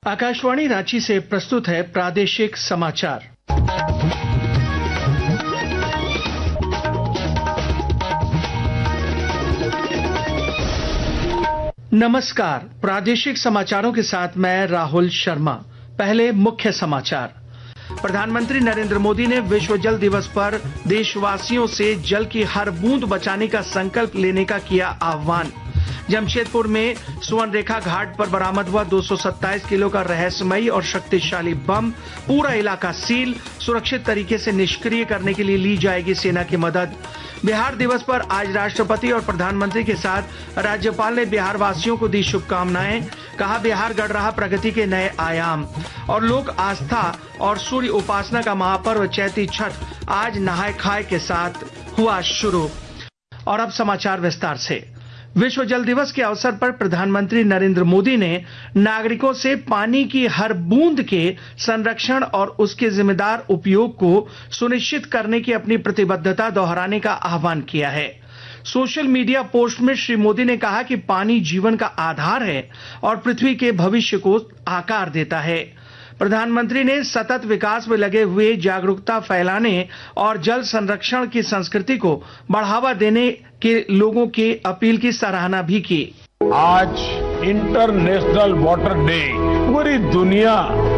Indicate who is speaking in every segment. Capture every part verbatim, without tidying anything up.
Speaker 1: आकाशवाणी रांची से प्रस्तुत है प्रादेशिक समाचार। नमस्कार, प्रादेशिक समाचारों के साथ मैं राहुल शर्मा। पहले मुख्य समाचार। प्रधानमंत्री नरेंद्र मोदी ने विश्व जल दिवस पर देशवासियों से जल की हर बूंद बचाने का संकल्प लेने का किया आह्वान। जमशेदपुर में सुवर्ण रेखा घाट पर बरामद हुआ दो सौ सत्ताईस किलो का रहस्यमयी और शक्तिशाली बम, पूरा इलाका सील, सुरक्षित तरीके से निष्क्रिय करने के लिए ली जाएगी सेना की मदद। बिहार दिवस पर आज राष्ट्रपति और प्रधानमंत्री के साथ राज्यपाल ने बिहार वासियों को दी शुभकामनाएं। कहा, बिहार गढ़ रहा प्रगति के नए आयाम। और लोक आस्था और सूर्य उपासना का महापर्व चैती छठ आज नहाय खाए के साथ हुआ शुरू। और अब समाचार विस्तार से। विश्व जल दिवस के अवसर पर प्रधानमंत्री नरेंद्र मोदी ने नागरिकों से पानी की हर बूंद के संरक्षण और उसके जिम्मेदार उपयोग को सुनिश्चित करने की अपनी प्रतिबद्धता दोहराने का आह्वान किया है। सोशल मीडिया पोस्ट में श्री मोदी ने कहा कि पानी जीवन का आधार है और पृथ्वी के भविष्य को आकार देता है। प्रधानमंत्री ने सतत विकास में लगे हुए जागरूकता फैलाने और जल संरक्षण की संस्कृति को बढ़ावा देने के लोगों की अपील की सराहना भी की।
Speaker 2: आज इंटरनेशनल वाटर डे, पूरी दुनिया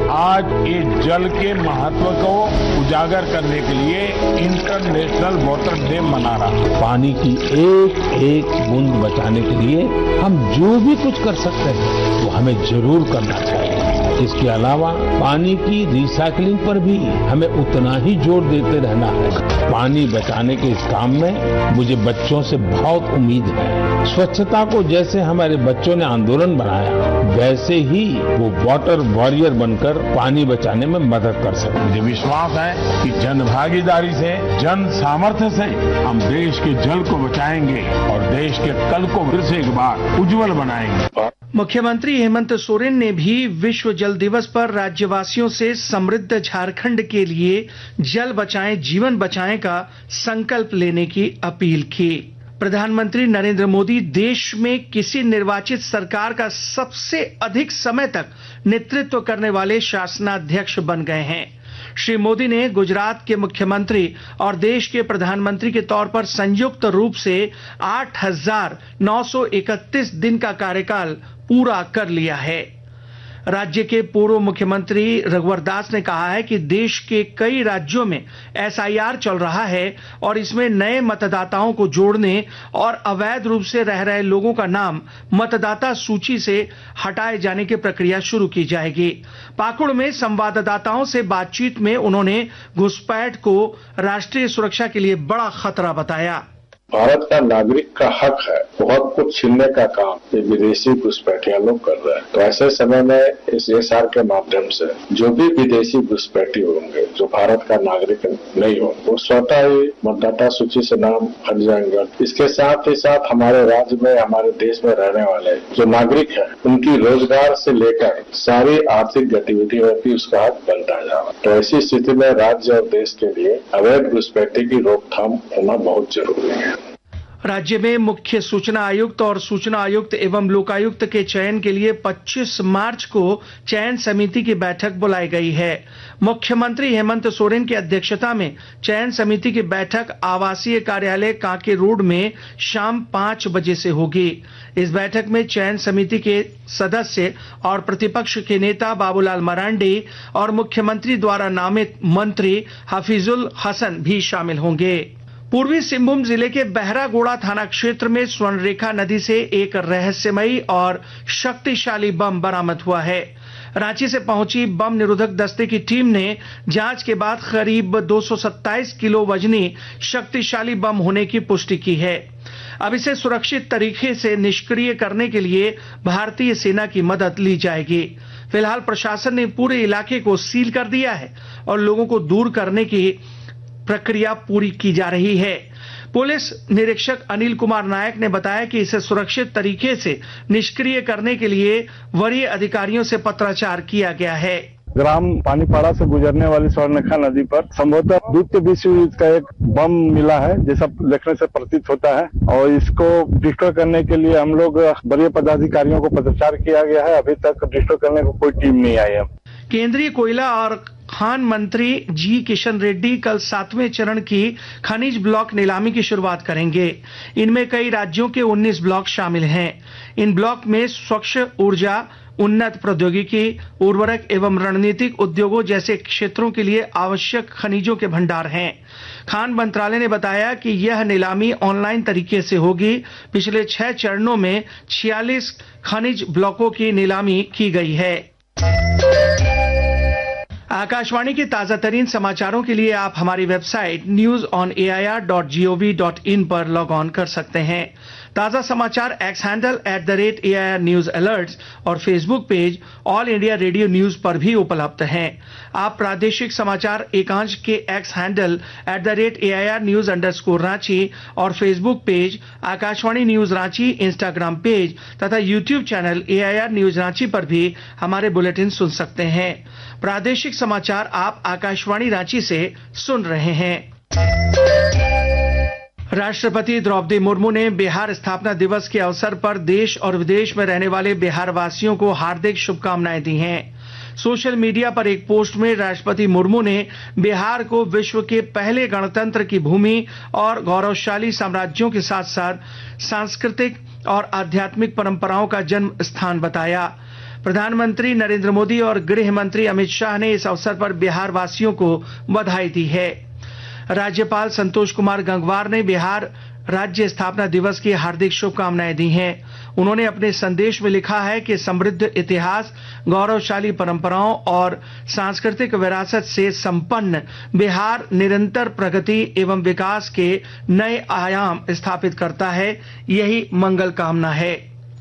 Speaker 2: आज इस जल के महत्व को उजागर करने के लिए इंटरनेशनल वाटर डे मना रहा है। पानी की एक एक बूंद बचाने के लिए हम जो भी कुछ कर सकते हैं वो हमें जरूर करना चाहिए। इसके अलावा पानी की रिसाइकलिंग पर भी हमें उतना ही जोर देते रहना है। पानी बचाने के इस काम में मुझे बच्चों से बहुत उम्मीद है। स्वच्छता को जैसे हमारे बच्चों ने आंदोलन बनाया, वैसे ही वो वाटर वॉरियर बनकर पानी बचाने में मदद कर सकते। मुझे विश्वास है कि जन भागीदारी से, जन सामर्थ्य से हम देश के जल को बचाएंगे और देश के कल को फिर से एक बार उज्जवल बनाएंगे।
Speaker 1: मुख्यमंत्री हेमंत सोरेन ने भी विश्व जल दिवस पर राज्यवासियों से समृद्ध झारखंड के लिए जल बचाएं जीवन बचाएं का संकल्प लेने की अपील की। प्रधानमंत्री नरेंद्र मोदी देश में किसी निर्वाचित सरकार का सबसे अधिक समय तक नेतृत्व करने वाले शासनाध्यक्ष बन गए हैं। श्री मोदी ने गुजरात के मुख्यमंत्री और देश के प्रधानमंत्री के तौर पर संयुक्त रूप से आठ हजार नौ सौ इकतीस दिन का कार्यकाल पूरा कर लिया है। राज्य के पूर्व मुख्यमंत्री रघुवर दास ने कहा है कि देश के कई राज्यों में एस आई आर चल रहा है और इसमें नए मतदाताओं को जोड़ने और अवैध रूप से रह रहे लोगों का नाम मतदाता सूची से हटाए जाने की प्रक्रिया शुरू की जाएगी। पाकुड़ में संवाददाताओं से बातचीत में उन्होंने घुसपैठ को राष्ट्रीय सुरक्षा के लिए बड़ा खतरा बताया।
Speaker 3: भारत का नागरिक का हक है, बहुत कुछ छीनने का काम ये विदेशी घुसपैठिया लोग कर रहे हैं। तो ऐसे समय में इस एस आर के माध्यम से जो भी विदेशी घुसपैठी होंगे, जो भारत का नागरिक नहीं हो, वो स्वतः ही मतदाता सूची से नाम हट जाएंगे। इसके साथ ही साथ हमारे राज्य में, हमारे देश में रहने वाले जो नागरिक है, उनकी रोजगार से लेकर सारी आर्थिक गतिविधियों में भी उसका हक बनता जाएगा। तो ऐसी स्थिति में राज्य और देश के लिए अवैध घुसपैठी की रोकथाम होना बहुत जरूरी है।
Speaker 1: राज्य में मुख्य सूचना आयुक्त और सूचना आयुक्त एवं लोकायुक्त के चयन के लिए पच्चीस मार्च को चयन समिति की बैठक बुलाई गई है। मुख्यमंत्री हेमंत सोरेन की अध्यक्षता में चयन समिति की बैठक आवासीय कार्यालय कांके रोड में शाम पांच बजे से होगी। इस बैठक में चयन समिति के सदस्य और प्रतिपक्ष के नेता बाबूलाल मरांडी और मुख्यमंत्री द्वारा नामित मंत्री हफीजुल हसन भी शामिल होंगे। पूर्वी सिंहभूम जिले के बहरागोड़ा थाना क्षेत्र में स्वर्ण रेखा नदी से एक रहस्यमयी और शक्तिशाली बम बरामद हुआ है। रांची से पहुंची बम निरोधक दस्ते की टीम ने जांच के बाद करीब दो सौ सत्ताईस किलो वजनी शक्तिशाली बम होने की पुष्टि की है। अब इसे सुरक्षित तरीके से निष्क्रिय करने के लिए भारतीय सेना की मदद ली जाएगी। फिलहाल प्रशासन ने पूरे इलाके को सील कर दिया है और लोगों को दूर करने की प्रक्रिया पूरी की जा रही है। पुलिस निरीक्षक अनिल कुमार नायक ने बताया कि इसे सुरक्षित तरीके से निष्क्रिय करने के लिए वरीय अधिकारियों से पत्राचार किया गया है।
Speaker 4: ग्राम पानीपाड़ा से गुजरने वाली स्वर्णरेखा नदी पर संभवतः द्वितीय विश्व युद्ध का एक बम मिला है जैसा देखने से प्रतीत होता है और इसको डिस्ट्रॉय करने के लिए हम लोग वरीय पदाधिकारियों को पत्राचार किया गया है। अभी तक डिस्ट्रॉय करने को कोई टीम नहीं आई है।
Speaker 1: केंद्रीय कोयला और खान मंत्री जी किशन रेड्डी कल सातवें चरण की खनिज ब्लॉक नीलामी की शुरुआत करेंगे। इनमें कई राज्यों के उन्नीस ब्लॉक शामिल हैं। इन ब्लॉक में स्वच्छ ऊर्जा, उन्नत प्रौद्योगिकी, उर्वरक एवं रणनीतिक उद्योगों जैसे क्षेत्रों के लिए आवश्यक खनिजों के भंडार हैं। खान मंत्रालय ने बताया कि यह नीलामी ऑनलाइन तरीके से होगी। पिछले छह चरणों में छियालीस खनिज ब्लॉकों की नीलामी की गई है। आकाशवाणी के ताजा तरीन समाचारों के लिए आप हमारी website news on A I R dot G O V dot in पर लॉग ऑन कर सकते हैं। ताजा समाचार X handle at the rate A I R news alerts और Facebook page All India Radio news पर भी उपलब्ध हैं। आप प्रादेशिक समाचार एकांश के X handle at the rate A I R news underscore Ranchi और Facebook page Akashvani news Ranchi, Instagram page तथा YouTube channel A I R news Ranchi पर भी हमारे बुलेटिन सुन सकते हैं। प्रादेशिक समाचार आप आकाशवाणी रांची से सुन रहे हैं। राष्ट्रपति द्रौपदी मुर्मू ने बिहार स्थापना दिवस के अवसर पर देश और विदेश में रहने वाले बिहार वासियों को हार्दिक शुभकामनाएं दी हैं। सोशल मीडिया पर एक पोस्ट में राष्ट्रपति मुर्मू ने बिहार को विश्व के पहले गणतंत्र की भूमि और गौरवशाली साम्राज्यों के साथ साथ सांस्कृतिक और आध्यात्मिक परंपराओं का जन्म स्थान बताया। प्रधानमंत्री नरेंद्र मोदी और गृह मंत्री अमित शाह ने इस अवसर पर बिहार वासियों को बधाई दी है। राज्यपाल संतोष कुमार गंगवार ने बिहार राज्य स्थापना दिवस की हार्दिक शुभकामनाएं दी हैं। उन्होंने अपने संदेश में लिखा है कि समृद्ध इतिहास, गौरवशाली परंपराओं और सांस्कृतिक विरासत से संपन्न बिहार निरंतर प्रगति एवं विकास के नए आयाम स्थापित करता है। यही मंगल कामना है।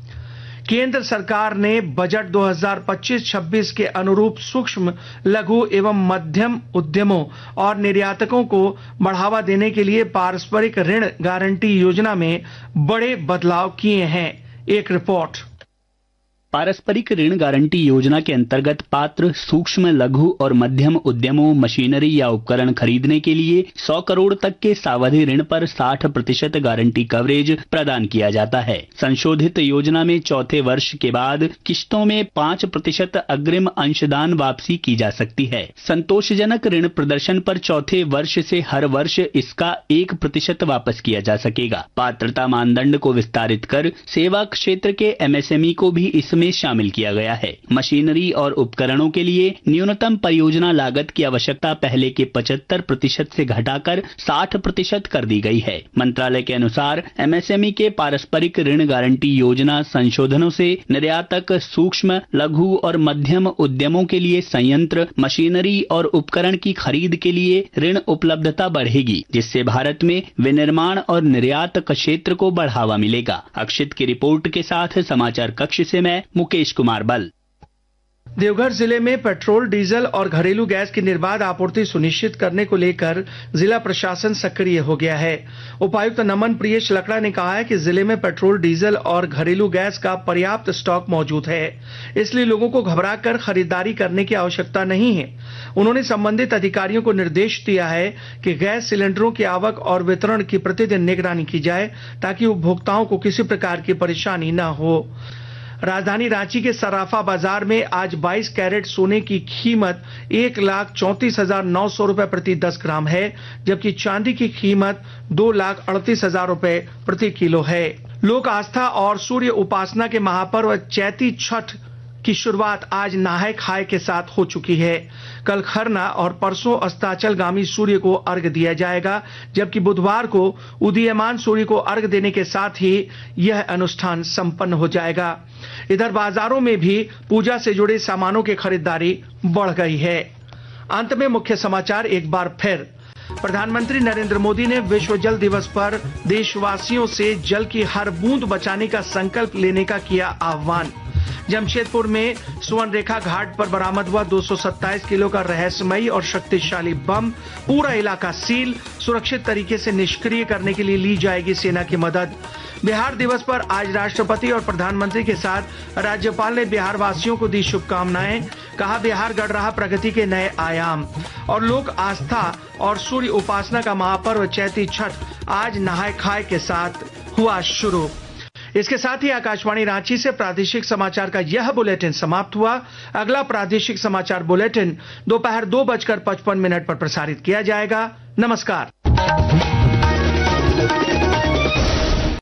Speaker 1: केंद्र सरकार ने बजट दो हज़ार पच्चीस छब्बीस के अनुरूप सूक्ष्म, लघु एवं मध्यम उद्यमों और निर्यातकों को बढ़ावा देने के लिए पारस्परिक ऋण गारंटी योजना में बड़े बदलाव किए हैं। एक रिपोर्ट।
Speaker 5: पारस्परिक ऋण गारंटी योजना के अंतर्गत पात्र सूक्ष्म, लघु और मध्यम उद्यमों, मशीनरी या उपकरण खरीदने के लिए सौ करोड़ तक के सावधि ऋण पर साठ प्रतिशत गारंटी कवरेज प्रदान किया जाता है। संशोधित योजना में चौथे वर्ष के बाद किस्तों में पाँच प्रतिशत अग्रिम अंशदान वापसी की जा सकती है। संतोषजनक ऋण प्रदर्शन पर चौथे वर्ष से हर वर्ष इसका एक प्रतिशत वापस किया जा सकेगा। पात्रता मानदंड को विस्तारित कर सेवा क्षेत्र के एम एस एम ई को भी इसमें में शामिल किया गया है। मशीनरी और उपकरणों के लिए न्यूनतम परियोजना लागत की आवश्यकता पहले के पचहत्तर प्रतिशत से घटाकर साठ प्रतिशत कर दी गई है। मंत्रालय के अनुसार एम एस एम ई के पारस्परिक ऋण गारंटी योजना संशोधनों से निर्यातक, सूक्ष्म, लघु और मध्यम उद्यमों के लिए संयंत्र, मशीनरी और उपकरण की खरीद के लिए ऋण उपलब्धता बढ़ेगी, जिससे भारत में विनिर्माण और निर्यात क्षेत्र को बढ़ावा मिलेगा। अक्षित की रिपोर्ट के साथ समाचार कक्ष से मैं मुकेश कुमार बल।
Speaker 1: देवघर जिले में पेट्रोल, डीजल और घरेलू गैस की निर्बाध आपूर्ति सुनिश्चित करने को लेकर जिला प्रशासन सक्रिय हो गया है। उपायुक्त नमन प्रियेश लकड़ा ने कहा है कि जिले में पेट्रोल, डीजल और घरेलू गैस का पर्याप्त स्टॉक मौजूद है, इसलिए लोगों को घबराकर खरीदारी करने की आवश्यकता नहीं है। उन्होंने संबंधित अधिकारियों को निर्देश दिया है कि गैस सिलेंडरों की आवक और वितरण की प्रतिदिन निगरानी की जाए ताकि उपभोक्ताओं को किसी प्रकार की परेशानी न हो। राजधानी रांची के सराफा बाजार में आज बाईस कैरेट सोने की कीमत एक लाख चौंतीस हजार नौ सौ रुपए प्रति दस ग्राम है, जबकि चांदी की कीमत दो लाख अड़तीस हजार रुपए प्रति किलो है। लोक आस्था और सूर्य उपासना के महापर्व चैती छठ की शुरुआत आज नहाय खाए के साथ हो चुकी है। कल खरना और परसों अस्ताचलगामी सूर्य को अर्घ दिया जाएगा, जबकि बुधवार को उदीयमान सूर्य को अर्घ देने के साथ ही यह अनुष्ठान संपन्न हो जाएगा। इधर बाजारों में भी पूजा से जुड़े सामानों की खरीदारी बढ़ गई है। अंत में मुख्य समाचार एक बार फिर। प्रधानमंत्री नरेंद्र मोदी ने विश्व जल दिवस पर देशवासियों से जल की हर बूंद बचाने का संकल्प लेने का किया आह्वान। जमशेदपुर में सुवर्णरेखा घाट पर बरामद हुआ दो सौ सत्ताईस किलो का रहस्यमयी और शक्तिशाली बम, पूरा इलाका सील, सुरक्षित तरीके से निष्क्रिय करने के लिए ली जाएगी सेना की मदद। बिहार दिवस पर आज राष्ट्रपति और प्रधानमंत्री के साथ राज्यपाल ने बिहार वासियों को दी शुभकामनाएं। कहा बिहार गढ़ रहा प्रगति के नए आयाम। और लोक आस्था और सूर्य उपासना का महापर्व चैती छठ आज नहाय खाए के साथ हुआ शुरू। इसके साथ ही आकाशवाणी रांची से प्रादेशिक समाचार का यह बुलेटिन समाप्त हुआ। अगला प्रादेशिक समाचार बुलेटिन दोपहर दो बजकर पचपन मिनट पर प्रसारित किया जाएगा। नमस्कार।